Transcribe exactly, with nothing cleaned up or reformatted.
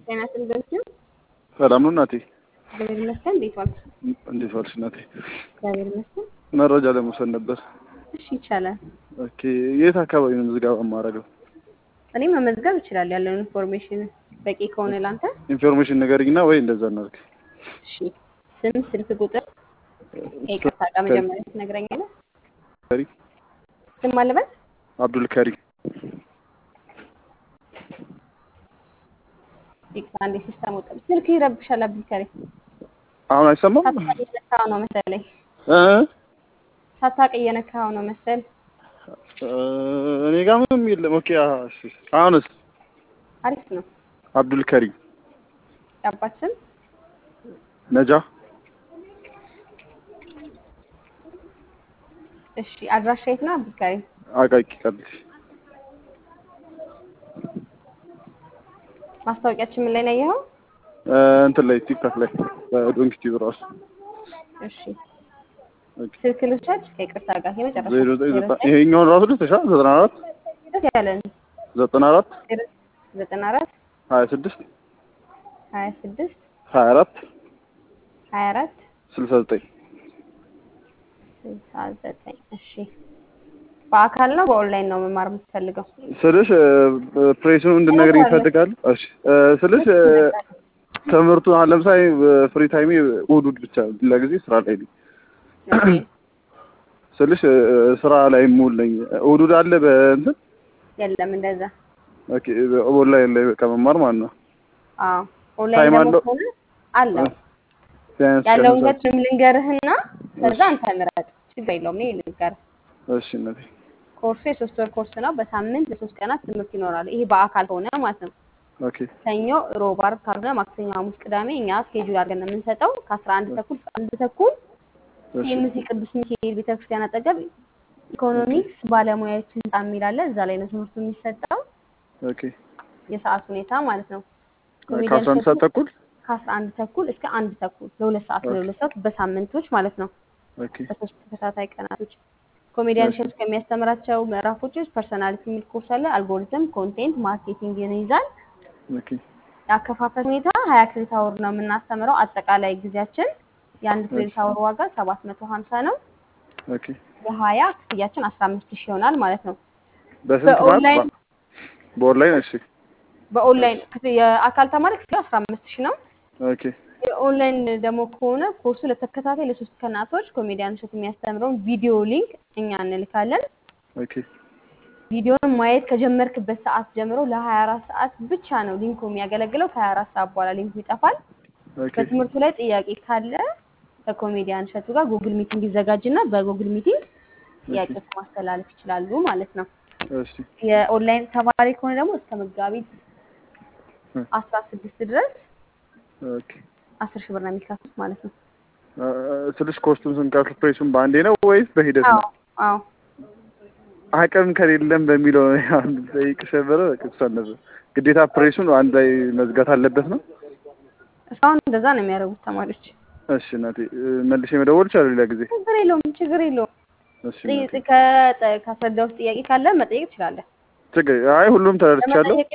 ጤና ይስጥልኝ። ሰላም ነው እናቴ? እግዚአብሔር ይመስገን። እንዴት ዋልክ? እንዴት ዋልሽ እናቴ? እግዚአብሔር ይመስገን። መረጃ ለመውሰድ ነበር። እሺ ይቻላል። ኦኬ፣ የት አካባቢ ነው ምዝገባ የማደርገው? እኔ መመዝገብ እችላለሁ ያለውን ኢንፎርሜሽን በቂ ከሆነ ላንተ ኢንፎርሜሽን ንገሪኝና ወይ እንደዛ እናድርግ። እሺ፣ ስም፣ ስልክ ቁጥር ይቅርታ፣ ቃ መጀመሪያ ትነግረኛለህ? ከሪም ስም አለበት? አብዱል ከሪም። ይቅርታ፣ አንዴ ሲስተም ወጣ። ስልክ ይረብሻል። አብዱል ከሪም አሁን አይሰማም? ሳታውቅ እየነካኸው ነው መሰለኝ። እ ሳታውቅ እየነካኸው ነው መሰል። እኔ ጋር ምንም የለም። ኦኬ፣ እሺ። አሁንስ? አሪፍ ነው። አብዱል ከሪም። የአባት ስም? ነጃ። እሺ፣ አድራሻ የት ነው አብዱል ከሪም? አቃቂ ቀብሽ። ማስታወቂያችን ምን ላይ ነው ያየኸው? እንትን ላይ ቲክቶክ ላይ ዶንኪ ቲቪ ራሱ። እሺ፣ ስልክ ልውሰድ ከይቅርታ ጋር የመጨረሻ ዜሮ ዘጠኝ ይሄኛውን ራሱ ልትሻ ዘጠና አራት ደስ ያለን ዘጠና አራት ዘጠና አራት ሀያ ስድስት ሀያ ስድስት ሀያ አራት ሀያ አራት ስልሳ ዘጠኝ ስልሳ ዘጠኝ እሺ። በአካል ነው በኦንላይን ነው መማር የምትፈልገው? ስልሽ ፕሬሱን እንድነግርኝ ይፈልጋል። እሺ ስልሽ ትምህርቱ አሁን ለምሳሌ ፍሪ ታይም እሑድ ብቻ ለጊዜ ስራ ላይ ነኝ ስልሽ ስራ ላይ ሙሉ ነኝ። እሑድ አለ በእንትን የለም እንደዛ። ኦኬ፣ ኦንላይን ላይ በቃ መማር ማለት ነው። አዎ ኦንላይን ደግሞ ሆነ አለው ያለውን ገትም ልንገርህና ከዛ አንተ ምረጥ። ችግር የለውም እኔ ልንገርህ። እሺ እናቴ። ኮርሱ የሶስት ወር ኮርስ ነው። በሳምንት ለሶስት ቀናት ትምህርት ይኖራል። ይሄ በአካል ሆነ ማለት ነው። ኦኬ። ሰኞ፣ ሮብ፣ ዓርብ ካልሆነ ማክሰኞ፣ ሐሙስ፣ ቅዳሜ እኛ ስኬጁል አድርገን ነው የምንሰጠው ከአስራ አንድ ተኩል እስከ አንድ ተኩል የምሲ ቅዱስ ሚካኤል ቤተክርስቲያን አጠገብ ኢኮኖሚክስ ባለሙያዎች ህንጻ የሚል አለ። እዛ ላይ ነው ትምህርቱ የሚሰጠው። ኦኬ። የሰዓት ሁኔታ ማለት ነው። ከአስራ አንድ ሰዓት ተኩል ከአስራ አንድ ተኩል እስከ አንድ ተኩል ለሁለት ሰዓት ለሁለት ሰዓት በሳምንቶች ማለት ነው። ኦኬ። በሶስት ተከታታይ ቀናቶች ኮሜዲያን ሸት ከሚያስተምራቸው ምዕራፎች ውስጥ ፐርሰናሊቲ የሚል ኮርስ አለ። አልጎሪዝም፣ ኮንቴንት ማርኬቲንግን ይይዛል። ኦኬ። ያከፋፈል ሁኔታ ሀያ ክሬዲት አወር ነው የምናስተምረው። አጠቃላይ ጊዜያችን የአንድ ክሬዲት አወር ዋጋ ሰባት መቶ ሀምሳ ነው። ኦኬ። የሀያ ክፍያችን አስራ አምስት ሺህ ይሆናል ማለት ነው። በስንት ማለት በኦንላይን? እሺ በኦንላይን የአካል ተማሪ ክፍያ አስራ አምስት ሺህ ነው። ኦኬ። የኦንላይን ደግሞ ከሆነ ኮርሱ ለተከታታይ ለሶስት ቀናቶች ኮሜዲያን ሸት የሚያስተምረውን ቪዲዮ ሊንክ እኛ እንልካለን። ኦኬ። ቪዲዮን ማየት ከጀመርክበት ሰዓት ጀምሮ ለሀያ አራት ሰዓት ብቻ ነው ሊንኩ የሚያገለግለው። ከሀያ አራት ሰዓት በኋላ ሊንኩ ይጠፋል። ኦኬ። በትምህርቱ ላይ ጥያቄ ካለ ከኮሜዲያን ሸቱ ጋር ጉግል ሚቲንግ ይዘጋጅና በጉግል ሚቲንግ ጥያቄዎች ማስተላለፍ ይችላሉ ማለት ነው። እሺ። የኦንላይን ተማሪ ከሆነ ደግሞ እስከ መጋቢት አስራ ስድስት ድረስ ኦኬ አስር ሺህ ብር ነው የሚከፍሉት ማለት ነው። ስልሽ ኮስቱም ስንከፍል ፕሬሱን በአንዴ ነው ወይስ በሂደት ነው? አዎ አቅም ከሌለም በሚለው አንድ ጠይቅሽ ነበረ። ከሷን ነበር ግዴታ ፕሬሱን አንድ ላይ መዝጋት አለበት ነው? እስካሁን እንደዛ ነው የሚያደርጉት ተማሪዎች። እሺ እናቴ፣ መልሼ መደወል ይችላል ሌላ ጊዜ? ችግር የለውም ችግር የለውም። እሺ ከ ካስረዳሁት ጥያቄ ካለ መጠየቅ ትችላለህ። ችግር አይ ሁሉም ተረድቻለሁ። ለመጠየቅ